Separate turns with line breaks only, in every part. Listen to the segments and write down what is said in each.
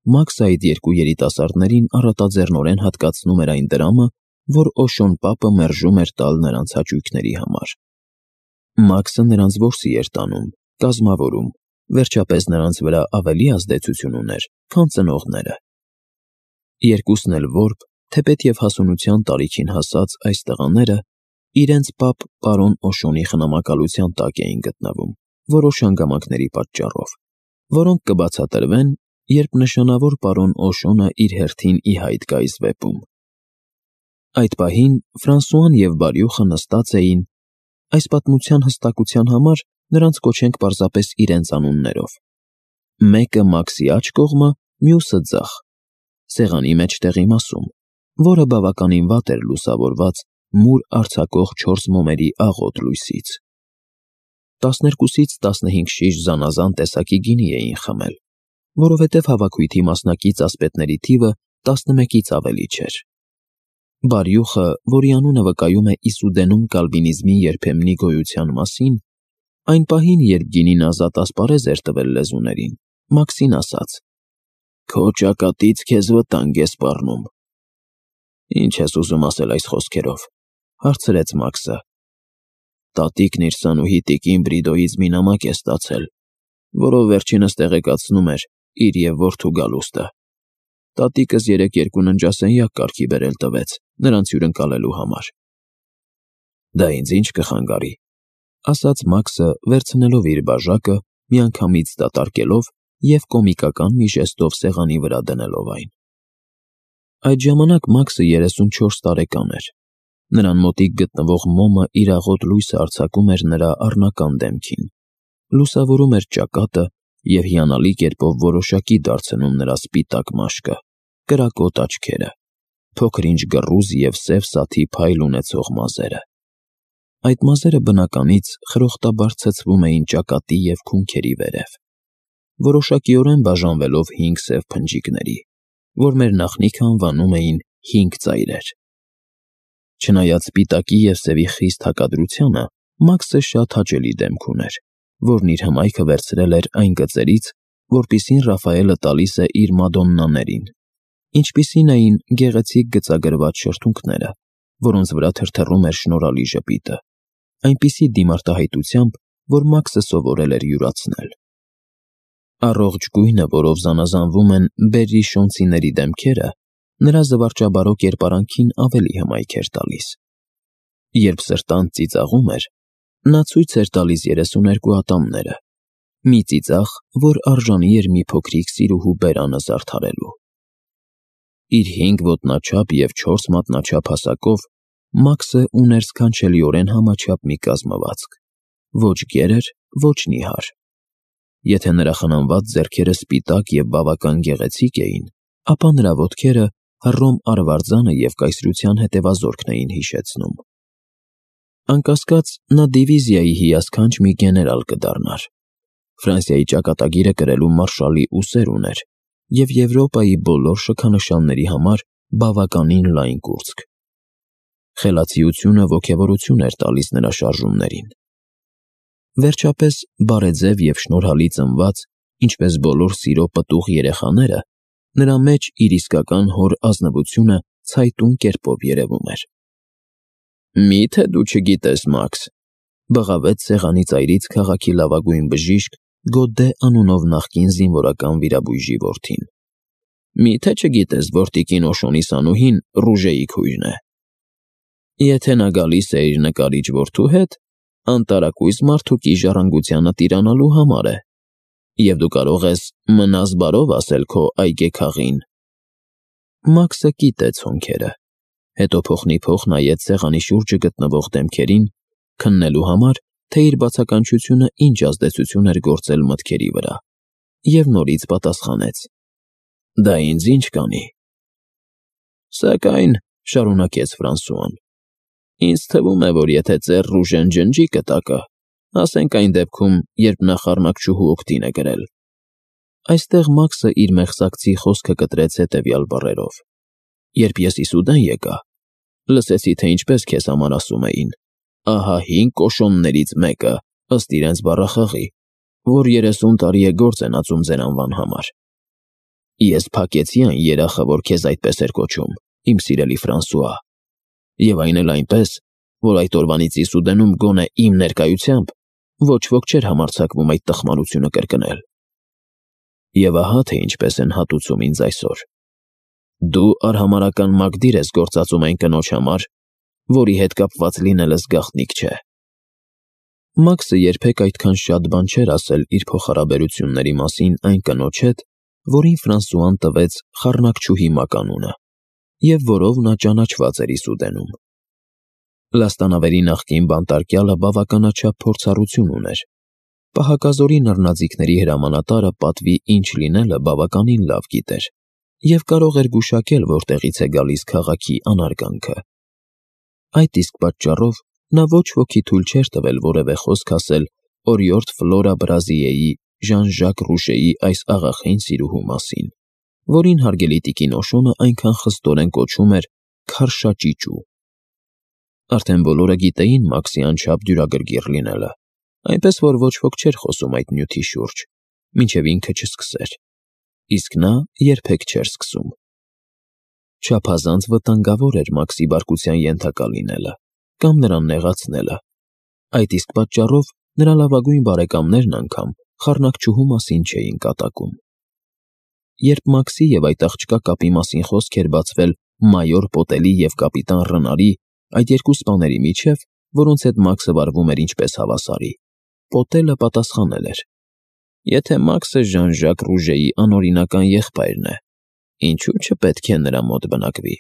Մաքսը այդ երկու երիտասարդներին առատաձեռնորեն հատկացնում էր այն դրամը, որ Օշոն պապը մերժում էր տալ նրանց հաճույքների համար։ Մաքսը նրանց որսի էր տանում, կազմավորում, վերջապես նրանց վրա ավելի ազդեցություն ուներ, քան ծնողները։ Երկուսն էլ որբ, թեպետև հասունության տարիքին հասած այս տղաները իրենց պապ պարոն Օշոնի խնամակալության տակ էին գտնվում, որոշ հանգամանքների պատճառով, որոնք կբացատրվեն, երբ նշանավոր պարոն Օշոնը իր հերթին ի հայտ գա այս վեպում։ Այդ պահին Ֆրանսուան և Բարյուխը նստած էին, այս պատմության հստակության համար նրանց կոչենք պարզապես իրենց անուններով։ Մեկը Մաքսի աջ կողմը, մյուսը ձախ, սեղանի մեջտեղի մասում, որը բավականին վատ էր լուսավորված մուր արձակող 4 մոմերի աղոտ լույսից։ 12-ից 15 շիշ զանազան տեսակի գինի էին խմել, որովհետև հավաքույթի մասնակից ասպետների թիվը 11-ից ավելի չէր։ Բարյուխը, որի անունը վկայում է Իսուդենում կալվինիզմի երբեմնի գոյության մասին, այն պահին, երբ գինին ազատ ասպարեզ էր տվել լեզուներին, Մաքսին ասաց. «Քո ճակատից քեզ վտանգ է սպառնում»։ «Ինչ ես ուզում ասել այս խոսքերով», հարցրեց Մաքսը։ «Տատիկն իր սանուհի տիկին Բրիդոյից մի նամակ է ստացել, որով վերջինս տեղեկացնում էր իր և որդու գալուստը։ Տատիկս երեկ 2 ննջասենյակ կարգի բերել տվեց նրանց հյուրընկալելու համար»։ «Դա ինձ ինչ կխանգարի», ասաց Մաքսը, վերցնելով իր բաժակը, միանգամից դատարկելով և կոմիկական մի ժեստով սեղանի վրա դնելով այն։ Այդ ժամանակ Մաքսը 34 տարեկան էր։ Նրան մոտիկ գտնվող մոմը իր աղոտ լույսը արձակում էր նրա առնական դեմքին, լուսավորում էր ճակատը և հիանալի կերպով որոշակի դարձնում նրա սպիտակ մաշկը, կրակոտ աչքերը, փոքր-ինչ գռուզ և սև սաթի փայլ ունեցող մազերը։ Այդ մազերը բնականից խրոխտաբար ցցվում էին ճակատի և քունքերի վերև, որոշակիորեն բաժանվելով 5 սև փնջիկների, որ մեր նախնիքը անվանում էին 5 ծայրեր։ Չնայած սպիտակի և սևի խիստ հակադրությանը, Մաքսը շատ հաճելի դեմք ուներ, որն իր հմայքը վերցրել էր այն գծերից, որպիսին Ռաֆայելը տալիս է իր մադոննաներին, ինչպիսին էին գեղեցիկ գծագրված շրթունքները, որոնց վրա թրթռում էր շնորհալի ժպիտը, այնպիսի դիմարտահայտությամբ, որ Մաքսը սովորել էր յուրացնել։ Առողջ գույնը, որով զանազանվում են բերրիշոնցիների դեմքերը, նրա զվարճաբարո կերպարանքին ավելի հմայք էր տալիս։ Երբ սրտանց ծիծաղում էր, նա ցույց էր տալիս 32 ատամները, մի ծիծաղ, որ արժանի էր մի փոքրիկ սիրուհու բերանը զարդարելու։ Իր 5 ոտնաչափ և 4 մատնաչափ հասակով Մաքսը ուներ սքանչելիորեն համաչափ մի կազմվածք, ոչ գեր էր, ոչ նիհար։ Եթե նրա խնամված ձեռքերը սպիտակ և բավական գեղեցիկ էին, ապա նրա ոտքերը Հռոմ արվարձանը և կայսրության հետևազորքն էին հիշեցնում։ Անկասկած, նա դիվիզիայի հիասքանչ մի գեներալ կդառնար։ Ֆրանսիայի ճակատագիրը կրելու մարշալի ուսեր ուներ և Եվրոպայի բոլոր շքանշանների համար բավականին լայն կուրծք։ Խելացիությունը ոգևորություն էր տալիս նրա շարժումներին։ Վերջապես, բարեձև և շնորհալի ծնված, ինչպես բոլոր սիրո պտուղ երեխաները, նրա մեջ իր իսկական հոր ազնվությունը ցայտուն կերպով երևում էր։ «Մի՞թե դու չգիտես, Մաքս», բղավեց սեղանի ծայրից քաղաքի լավագույն բժիշկ Գոդե անունով նախկին զինվորական վիրաբույժի որդին։ «Մի՞թե չգիտես, որ տիկին Օշոնի սանուհին Ռուժեի քույրն է։ Եթե նա գալիս է իր նկարիչ որդու հետ, անտարակույս մարդուկի ժառանգությանը տիրանալու համար է, և դու կարող ես մնաս բարով ասել քո այգեքաղին»։ Մաքսը կիտեց հոնքերը, հետո փոխնիփոխ նայեց սեղանի շուրջը գտնվող դեմքերին, քննելու համար, թե իր բացականչությունը ինչ ազդեցություն էր գործել մտքերի վրա, և նորից պատասխանեց. «Դա ինձ ինչ կանի»։ «Սակայն», շարունակեց Ֆրանսուան, «ինձ թվում է, որ եթե ծեր Ռուժեն ջնջի կտակը, ասենք այն դեպքում, երբ նա խառնակչուհու օգտին է գրել»։ Այստեղ Մաքսը իր մեղսակցի խոսքը կտրեց հետևյալ բառերով. «Երբ ես Իսուդեն եկա, լսեցի, թե ինչպես քեզ համար ասում էին. ահա 5 կոշոններից մեկը, ըստ իրենց բառախաղի, որ 30 տարի է գործ են ածում ձեր անվան համար։ Ես փակեցի այն երախը, որ քեզ այդպես էր կոչում, իմ սիրելի Ֆրանսուଆ, եւ այն էլ այնպես, որ այդ օրվանից Իսուդենում գոնե իմ ներկայությամբ ոչ ոք չէր համարձակվում այդ տխմարությունը կրկնել։ Եվ ահա թե ինչպես են հատուցում ինձ այսօր։ Դու արհամարհական մագդիր ես գործածում այն կնոջ համար, որի հետ կապված լինելս գաղտնիք չէ։ Մաքսը երբեք այդքան շատ բան չէր ասել իր փոխհարաբերությունների մասին այն կնոջ հետ, որին Ֆրանսուան տվեց խառնակչուհի մականունը, և որով նա ճանաչված էր Իսուդենում։ Լաստանավերի նախկին բանտարկյալը բավականաչափ փորձառություն ուներ։ Պահակազորի նռնաձիգների հրամանատարը պատվի ինչ լինելը բավականին լավ գիտեր և կարող էր գուշակել, որտեղից է գալիս քաղաքի անարգանքը։ Այդ իսկ պատճառով նա ոչ ոքի թույլ չէր տվել որևէ խոսք ասել օրիորդ Ֆլորա Բրազիեի Ժան-Ժակ Ռուժեի այս աղախին սիրուհու մասին, որին հարգելի տիկին Օշոնը այնքան խստորեն կոչում էր քարշաճիճու։ Արդեն բոլորը գիտեին Մաքսի անչափ դյուրագրգիռ լինելը, այնպես որ ոչ ոք չէր խոսում այդ նյութի շուրջ, մինչև ինքը չսկսեր, իսկ նա երբեք չէր սկսում։ Չափազանց վտանգավոր էր Մաքսի բարկության ենթակա լինելը կամ նրան նեղացնելը։ Այդ իսկ պատճառով նրա լավագույն բարեկամներն անգամ խառնակչուհու մասին չէին կատակում։ Երբ Մաքսի և այդ աղջկա կապի մասին խոսք էր բացվել մայոր Պոտելի և կապիտան Ռնարի, այդ երկու սպաների միջև, որոնց հետ Մաքսը վարվում էր ինչպես հավասարի, Պոտելը պատասխանել էր. «Եթե Մաքսը Ժան-Ժակ Ռուժեի անօրինական եղբայրն է, ինչու չպետք է նրա մոտ բնակվի»։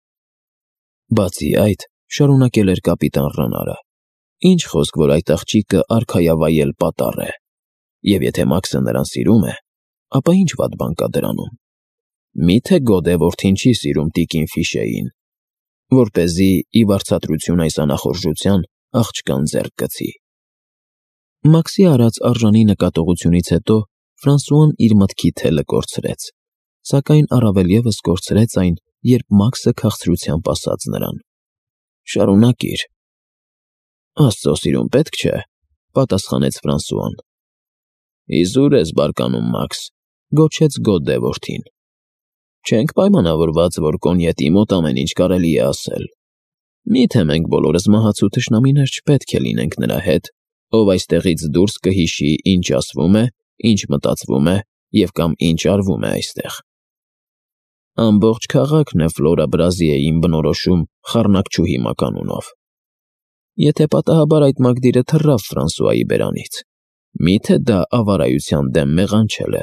Բացի այդ, շարունակել էր կապիտան Ռնարը, ինչ խոսք, որ այդ աղջիկը արքայավայել պատառ է, և եթե Մաքսը նրան սիրում է, ապա ինչ վատ բան կա դրանում։ Միթե Գոդե որդին չի սիրում տիկին Ֆիշեին, որպեսզի ի վարձատրություն այս անախորժության աղջկան ձեռք գցի։ Մաքսի արած արժանի նկատողությունից հետո Ֆրանսուան իր մտքի թելը կորցրեց, սակայն առավել ևս կորցրեց այն, երբ Մաքսը քաղցրությամբ ասաց նրան. «Շարունակիր»։ «Աստծո սիրուն պետք չէ», պատասխանեց Ֆրանսուան։ «Իզուր ես բարկանում, Մաքս», գոչեց Գոդե որդին։ «Չենք պայմանավորված, որ կոնյետի մոտ ամեն ինչ կարելի է ասել։ Միթե մենք բոլորս մահացու թշնամիներ չպետք է լինենք նրա հետ, ով այստեղից դուրս կհիշի, ինչ ասվում է, ինչ մտածվում է և կամ ինչ արվում է այստեղ։ Ամբողջ քաղաքն է Ֆլորա Բրազիեին բնորոշում խառնակչուհի մականունով։ Եթե պատահաբար այդ մագդիրը թռավ Ֆրանսուայի բերանից, միթե դա ավարայության դեմ մեղանչել է»։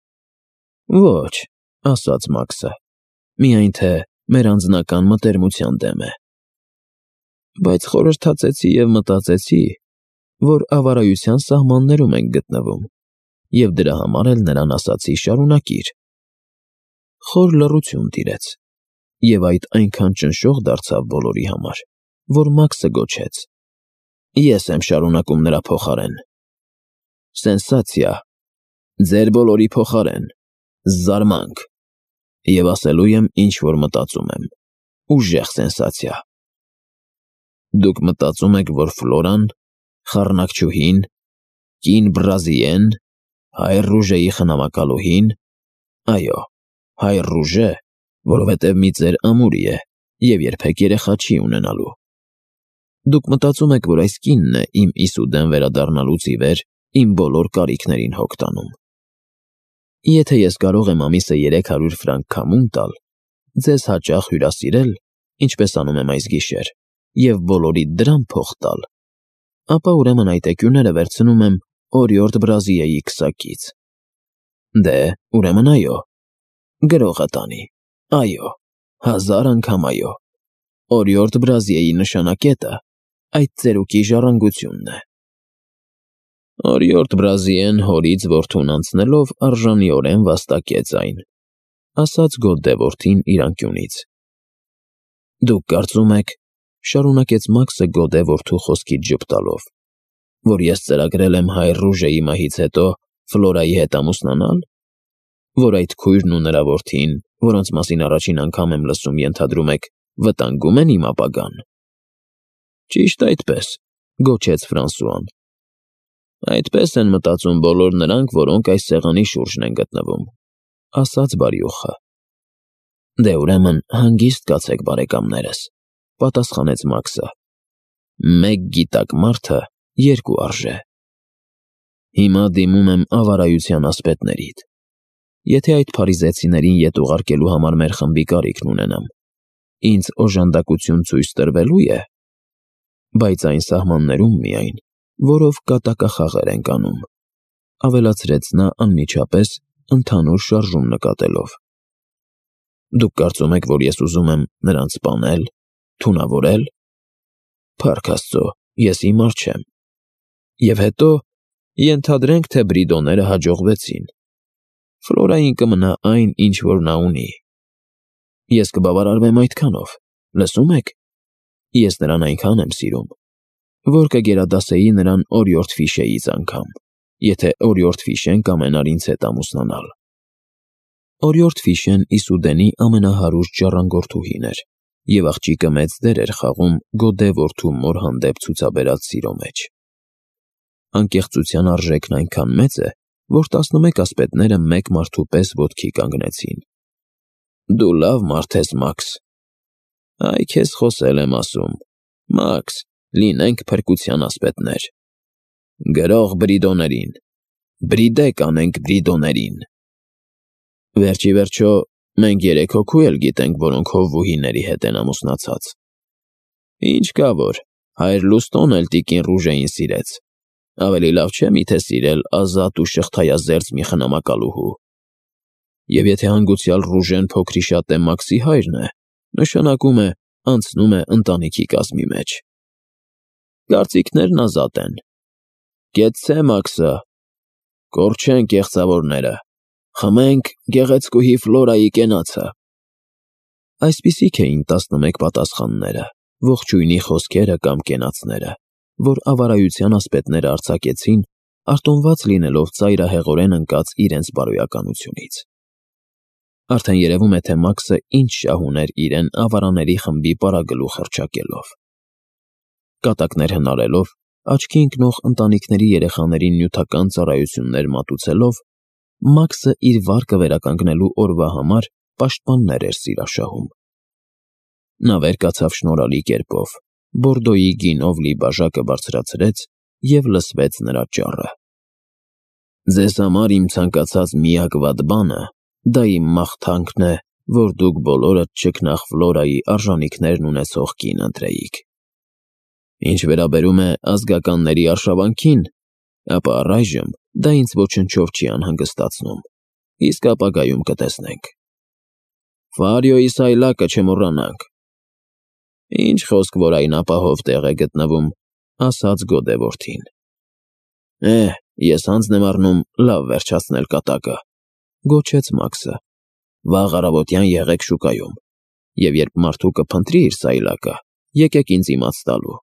«Ոչ», ասաց Մաքսը, «միայն թե մեր անձնական մտերմության դեմ է»։ «Բայց խորհրդածեցի և մտածեցի, որ ավարայության սահմաններում ենք գտնվում, և դրա համար էլ նրան ասացի շարունակիր»։ Խոր լռություն տիրեց, և այդ այնքան ճնշող դարձավ բոլորի համար, որ Մաքսը գոչեց. «Ես եմ շարունակում նրա փոխարեն»։ Սենսացիա, ձեր բոլորի փոխարեն, զարմանք, և ասելու եմ, ինչ որ մտածում եմ, ուժեղ սենսացիա։ Դուք մտածում եք, որ Ֆլորան, խառնակչուհին, կին Բրազիեն, հայր Ռուժեի խնամակալուհին, այո, հայր Ռուժե, որովհետև մի ծեր ամուրի է և երբեք երեխա չի ունենալու։ Դուք մտածում եք, որ այս կինն է իմ Իսուդեն վերադառնալուց ի վեր իմ բոլոր կարիքներին հոգ տանում։ Եթե ես կարող եմ ամիսը 300 ֆրանկ քամուն տալ, ձեզ հաճախ հյուրասիրել, ինչպես անում եմ այս գիշեր, և բոլորիդ դրամ փող տալ, ապա ուրեմն այդ էկյուները վերցնում եմ օրիորդ Բրազիեի քսակից։ Դե, ուրեմն այո, գրողը տանի, այո, 1000 անգամ այո, օրիորդ Բրազիեի նշանակետը այդ ծերուկի ժառանգությունն է։ Օրիորդ Բրազիեն հորից որդուն անցնելով արժանիորեն վաստակեց այն, ասաց Գոդե որդին իր անկյունից։ Դուք կարծում եք, շարունակեց Մաքսը Գոդե որդու խոսքից ժպտալով, որ ես ծրագրել եմ հայր Ռուժեի մահից հետո Ֆլորայի հետ ամուսնանալ, որ այդ քույրն ու նրա որդին, որոնց մասին առաջին անգամ եմ լսում, ենթադրում եք, վտանգում են իմ ապագան։ Ճիշտ այդպես, գոչեց Ֆրանսուան։ Այդպես են մտածում բոլոր նրանք, որոնք այս սեղանի շուրջն են գտնվում։ ասաց բարյոխը։ Դե ուրեմն հանգիստ կացեք բարեկամներս, պատասխանեց Մաքսը։ Մեկ գիտակ մարդը երկու արժե։ Հիմա դիմում եմ ավարայության ասպետներիդ։ Եթե այդ փարիզեցիներին ետ ուղարկելու համար մեր խմբի կարիքն ունենամ, ինձ օժանդակություն ցույց տրվելու է, բայց այն սահմաններում միայն, որով կատակախաղեր ենք անում, ավելացրեց նա անմիջապես ընդհանուր շարժում նկատելով։ Դուք կարծում եք, որ ես ուզում եմ նրանց սպանել, թունավորել։ Փառք Աստծո, ես հիմար չեմ։ Եվ հետո ենթադրենք, թե բրիդոները հաջողվեցին։ Ֆլորային կմնա այն, ինչ որ նա ունի։ Ես կբավարարվեմ այդքանով, լսում եք։ Ես նրան այնքան եմ սիրում, որ կգերադասեի նրան օրիորդ Ֆիշեից անգամ, եթե օրիորդ Ֆիշեն կամենար ինձ հետ ամուսնանալ։ Օրիորդ Ֆիշեն Իսուդենի ամենահարուստ ժառանգորդուհին էր, և աղջիկը մեծ դեր էր խաղում գոդե որդու մոր հանդեպ ցուցաբերած սիրո մեջ։ Անկեղծության արժեքն այնքան մեծ է, որ 11 ասպետները մեկ մարդու պես ոտքի կանգնեցին։ Դու լավ մարդ ես, Մաքս։ Այ քեզ խոսել եմ ասում։ Մաքս, լինենք փրկության ասպետներ։ Գրող բրիդոներին։ Բրիդեք անենք բրիդոներին։ Վերջի վերջո, մենք 3 հոգու էլ գիտենք, որոնք հովվուհիների հետ են ամուսնացած։ Ինչ կա որ, հայր Լուստոն էլ տիկին Ռուժեին սիրեց։ Ավելի լավ չէ միթե սիրել ազատ ու շղթայազերծ մի խնամակալուհու։ Եվ եթե հանգուցյալ Ռուժեն փոքրիշատե Մաքսի հայրն է, նշանակում է անցնում է ընտանիքի կազմի մեջ։ Կարծիքներն ազատ են։ Կեցցե Մաքսը։ Կորչեն կեղծավորները։ Խմենք գեղեցկուհի Ֆլորայի կենացը։ Այսպիսիք էին 11 պատասխանները, ողջույնի խոսքերը կամ կենացները, որ ավարայության ասպետները արձակեցին, արտոնված լինելով ծայրահեղորեն ընկած իրենց բարոյականությունից։ Արդեն երևում է, թե Մաքսը ինչ շահ ուներ իրեն ավարաների խմբի պարագլուխ հռչակելով։ Կատակներ հնարելով, աչքի ընկնող ընտանիքների երեխաներին նյութական ծառայություններ մատուցելով, Մաքսը իր վարկը վերականգնելու օրվա համար պաշտպաններ էր սիրաշահում։ Նա վեր կացավ շնորհալի կերպով, բորդոյի գինով լի բաժակը բարձրացրեց և լսվեց նրա ճառը։ Ձեզ համար իմ ցանկացած միակ վատ բանը դա իմ մաղթանքն է, որ դուք բոլորդ չքնաղ Ֆլորայի արժանիքներն ունեցող կին ընտրեիք։ Ինչ վերաբերում է ազգականների արշավանքին, ապա առայժմ դա ինձ ոչնչով չի անհանգստացնում, իսկ ապագայում կտեսնենք։ Ֆարիոյի սայլակը չմոռանանք։ Ինչ խոսք, որ այն ապահով տեղ է գտնվում, ասաց գոդե որդին։ Ես հանձն եմ առնում լավ վերջացնել կատակը, գոչեց Մաքսը։ Վաղ առավոտյան եղեք շուկայում, և երբ մարդու կփնտրի իր սայլակը, եկեք ինձ իմաց տալու։